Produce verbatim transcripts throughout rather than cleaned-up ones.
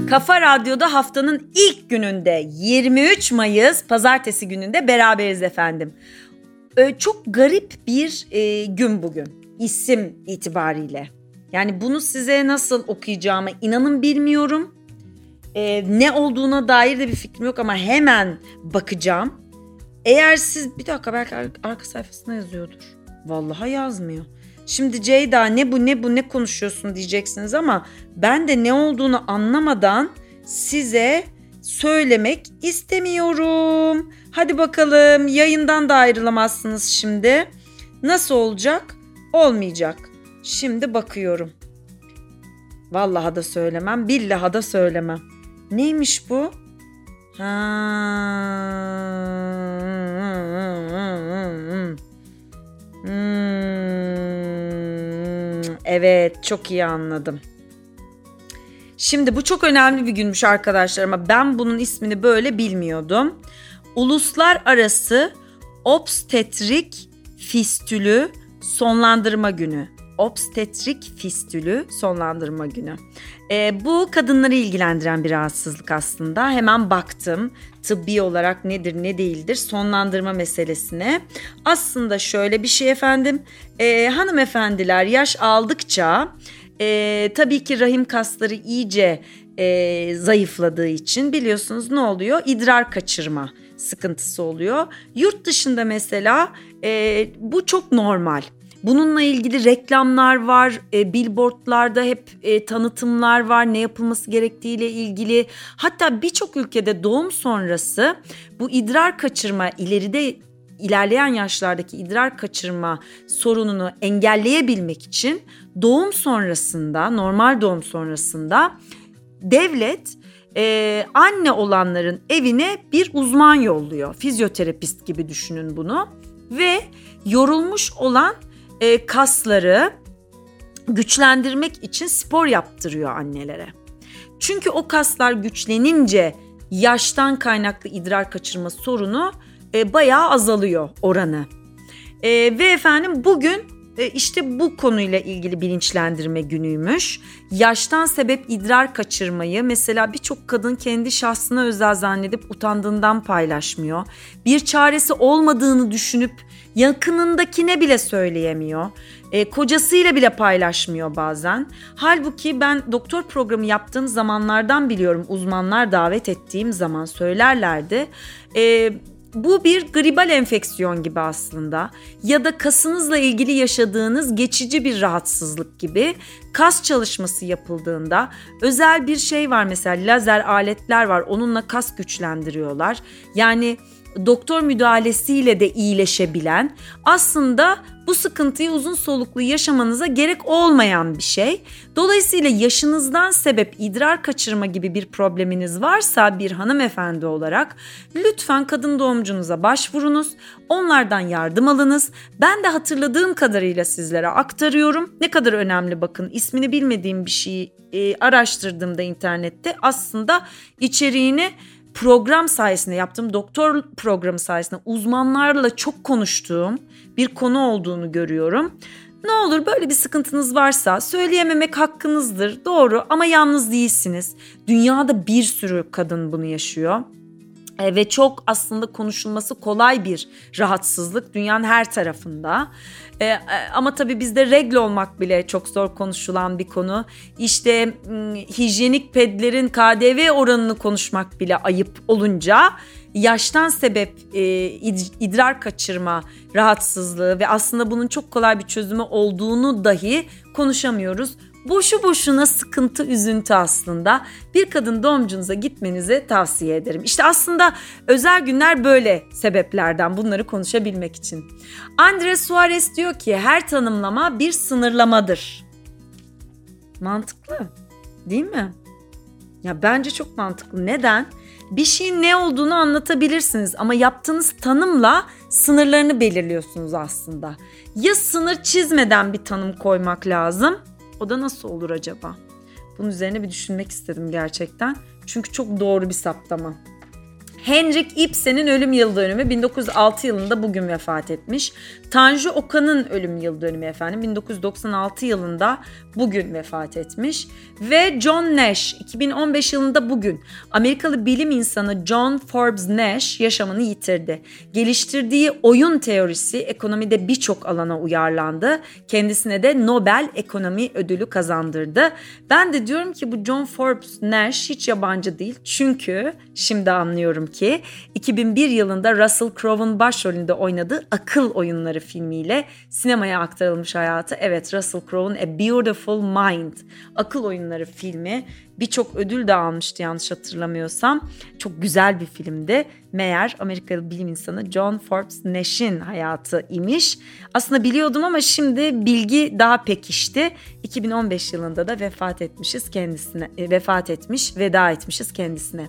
Kafa Radyo'da haftanın ilk gününde yirmi üç Mayıs Pazartesi gününde beraberiz efendim. Ee, çok garip bir e, gün bugün isim itibariyle. Yani bunu size nasıl okuyacağımı inanın bilmiyorum. Ee, ne olduğuna dair de bir fikrim yok ama hemen bakacağım. Eğer siz bir dakika belki arka sayfasına yazıyordur. Vallahi yazmıyor. Şimdi Ceyda ne bu ne bu ne konuşuyorsun diyeceksiniz ama ben de ne olduğunu anlamadan size söylemek istemiyorum. Hadi bakalım, yayından da ayrılamazsınız şimdi. Nasıl olacak? Olmayacak. Şimdi bakıyorum. Vallahi da söylemem, billahi da söylemem. Neymiş bu? Ha. Hmm. Evet, çok iyi anladım. Şimdi bu çok önemli bir günmüş arkadaşlar ama ben bunun ismini böyle bilmiyordum. Uluslararası Obstetrik Fistülü Sonlandırma Günü. Obstetrik fistülü sonlandırma günü. E, bu kadınları ilgilendiren bir rahatsızlık aslında. Hemen baktım tıbbi olarak nedir ne değildir sonlandırma meselesine. Aslında şöyle bir şey efendim. E, hanımefendiler yaş aldıkça e, tabii ki rahim kasları iyice e, zayıfladığı için biliyorsunuz ne oluyor? İdrar kaçırma sıkıntısı oluyor. Yurt dışında mesela e, bu çok normal. Bununla ilgili reklamlar var, e, billboardlarda hep e, tanıtımlar var, ne yapılması gerektiğiyle ilgili. Hatta birçok ülkede doğum sonrası bu idrar kaçırma, ileride ilerleyen yaşlardaki idrar kaçırma sorununu engelleyebilmek için doğum sonrasında, normal doğum sonrasında devlet e, anne olanların evine bir uzman yolluyor. Fizyoterapist gibi düşünün bunu ve yorulmuş olan E, kasları güçlendirmek için spor yaptırıyor annelere. Çünkü o kaslar güçlenince yaştan kaynaklı idrar kaçırma sorunu e, bayağı azalıyor oranı. E, ve efendim bugün e, işte bu konuyla ilgili bilinçlendirme günüymüş. Yaştan sebep idrar kaçırmayı mesela birçok kadın kendi şahsına özel zannedip utandığından paylaşmıyor. Bir çaresi olmadığını düşünüp yakınındakine bile söyleyemiyor. E, kocasıyla bile paylaşmıyor bazen. Halbuki ben doktor programı yaptığım zamanlardan biliyorum, uzmanlar davet ettiğim zaman söylerlerdi. E, bu bir gribal enfeksiyon gibi aslında ya da kasınızla ilgili yaşadığınız geçici bir rahatsızlık gibi. Kas çalışması yapıldığında özel bir şey var, mesela lazer aletler var, onunla kas güçlendiriyorlar. Yani doktor müdahalesiyle de iyileşebilen, aslında bu sıkıntıyı uzun soluklu yaşamanıza gerek olmayan bir şey. Dolayısıyla yaşınızdan sebep idrar kaçırma gibi bir probleminiz varsa bir hanımefendi olarak lütfen kadın doğumcunuza başvurunuz. Onlardan yardım alınız. Ben de hatırladığım kadarıyla sizlere aktarıyorum. Ne kadar önemli bakın, ismini bilmediğim bir şeyi e, araştırdığımda internette aslında içeriğini program sayesinde, yaptığım doktor programı sayesinde uzmanlarla çok konuştuğum bir konu olduğunu görüyorum. Ne olur böyle bir sıkıntınız varsa söyleyememek hakkınızdır, doğru, ama yalnız değilsiniz. Dünyada bir sürü kadın bunu yaşıyor. E, ve çok aslında konuşulması kolay bir rahatsızlık dünyanın her tarafında. E, ama tabii bizde regl olmak bile çok zor konuşulan bir konu. İşte m, hijyenik pedlerin K D V oranını konuşmak bile ayıp olunca yaştan sebep e, idrar kaçırma rahatsızlığı ve aslında bunun çok kolay bir çözümü olduğunu dahi konuşamıyoruz. Boşu boşuna sıkıntı, üzüntü aslında. Bir kadın doğumcunuza gitmenizi tavsiye ederim. İşte aslında özel günler böyle sebeplerden, bunları konuşabilmek için. Andres Suarez diyor ki her tanımlama bir sınırlamadır. Mantıklı değil mi? Ya bence çok mantıklı. Neden? Bir şeyin ne olduğunu anlatabilirsiniz ama yaptığınız tanımla sınırlarını belirliyorsunuz aslında. Ya sınır çizmeden bir tanım koymak lazım. O da nasıl olur acaba? Bunun üzerine bir düşünmek istedim gerçekten. Çünkü çok doğru bir saptama. Henrik Ibsen'in ölüm yıl dönümü bin dokuz yüz altı yılında bugün vefat etmiş. Tanju Okan'ın ölüm yıl dönümü efendim bin dokuz yüz doksan altı yılında bugün vefat etmiş. Ve John Nash iki bin on beş yılında bugün Amerikalı bilim insanı John Forbes Nash yaşamını yitirdi. Geliştirdiği oyun teorisi ekonomide birçok alana uyarlandı. Kendisine de Nobel Ekonomi Ödülü kazandırdı. Ben de diyorum ki bu John Forbes Nash hiç yabancı değil. Çünkü şimdi anlıyorum ki iki bin bir yılında Russell Crowe'un başrolünde oynadığı Akıl Oyunları filmiyle sinemaya aktarılmış hayatı. Evet, Russell Crowe'un A Beautiful Mind, Akıl Oyunları filmi birçok ödül de almıştı yanlış hatırlamıyorsam. Çok güzel bir filmdi. Meğer Amerikalı bilim insanı John Forbes Nash'in hayatı imiş. Aslında biliyordum ama şimdi bilgi daha pekişti. iki bin on beş yılında da vefat etmişiz kendisine, vefat etmiş, veda etmişiz kendisine.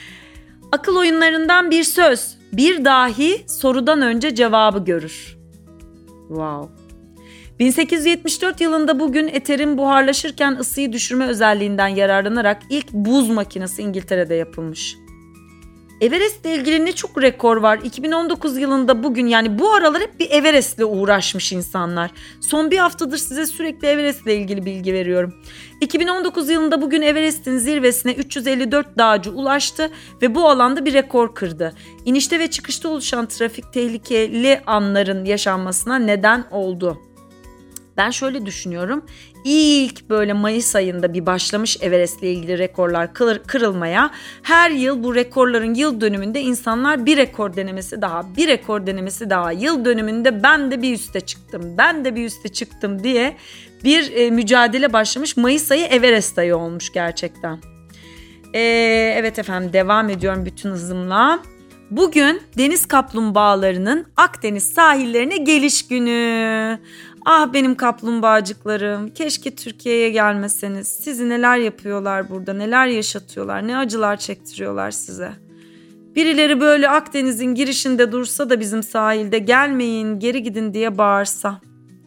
Akıl oyunlarından bir söz. Bir dahi sorudan önce cevabı görür. Wow. bin sekiz yüz yetmiş dört yılında bugün eterin buharlaşırken ısıyı düşürme özelliğinden yararlanarak ilk buz makinesi İngiltere'de yapılmış. Everest'le ilgili ne çok rekor var. iki bin on dokuz yılında bugün, yani bu aralar hep bir Everest'le uğraşmış insanlar. Son bir haftadır size sürekli Everest'le ilgili bilgi veriyorum. iki bin on dokuz yılında bugün Everest'in zirvesine üç yüz elli dört dağcı ulaştı ve bu alanda bir rekor kırdı. İnişte ve çıkışta oluşan trafik tehlikeli anların yaşanmasına neden oldu. Ben şöyle düşünüyorum. İlk böyle Mayıs ayında bir başlamış Everest'le ilgili rekorlar kırılmaya. Her yıl bu rekorların yıl dönümünde insanlar bir rekor denemesi daha, bir rekor denemesi daha. Yıl dönümünde ben de bir üste çıktım, ben de bir üste çıktım diye bir e, mücadele başlamış. Mayıs ayı Everest ayı olmuş gerçekten. E, evet efendim, devam ediyorum bütün hızımla. Bugün deniz kaplumbağalarının Akdeniz sahillerine geliş günü. Ah benim kaplumbağacıklarım, keşke Türkiye'ye gelmeseniz. Sizi neler yapıyorlar burada, neler yaşatıyorlar, ne acılar çektiriyorlar size. Birileri böyle Akdeniz'in girişinde dursa da bizim sahilde gelmeyin, geri gidin diye bağırsa.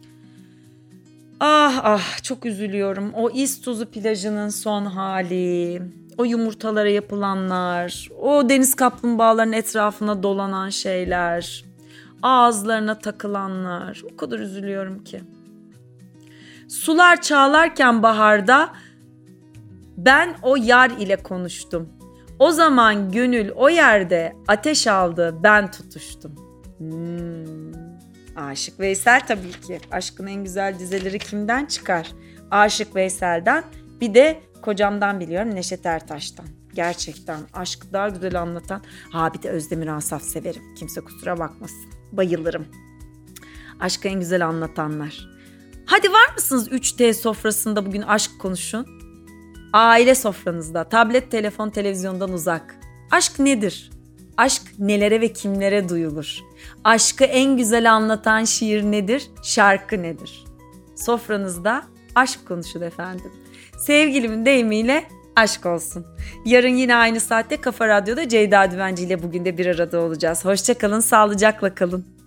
Ah ah, çok üzülüyorum. O İztuzu plajının son hali, o yumurtalara yapılanlar, o deniz kaplumbağalarının etrafına dolanan şeyler, ağızlarına takılanlar. O kadar üzülüyorum ki. Sular çağlarken baharda ben o yar ile konuştum. O zaman gönül o yerde ateş aldı, ben tutuştum. Hmm. Aşık Veysel tabii ki. Aşkın en güzel dizeleri kimden çıkar? Aşık Veysel'den, bir de kocamdan biliyorum, Neşet Ertaş'tan. Gerçekten aşkı daha güzel anlatan. Ha bir de Özdemir Asaf severim. Kimse kusura bakmasın. Bayılırım. Aşkı en güzel anlatanlar. Hadi var mısınız üç T sofrasında bugün aşk konuşun? Aile sofranızda, tablet, telefon, televizyondan uzak. Aşk nedir? Aşk nelere ve kimlere duyulur? Aşkı en güzel anlatan şiir nedir? Şarkı nedir? Sofranızda aşk konuşun efendim. Sevgilimin deyimiyle aşk olsun. Yarın yine aynı saatte Kafa Radyo'da Ceyda Düvenci ile bugün de bir arada olacağız. Hoşça kalın, sağlıcakla kalın.